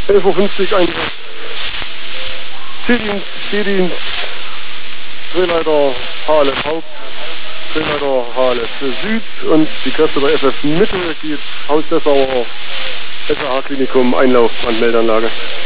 11:50 Uhr Einsatz. C-Dienst, Drehleiter Halle Haupt, Drehleiter Halle Süd und die Kräfte bei FF Mitte geht Haus Dessauer, SAH Klinikum, Einlauf, Brandmeldeanlage.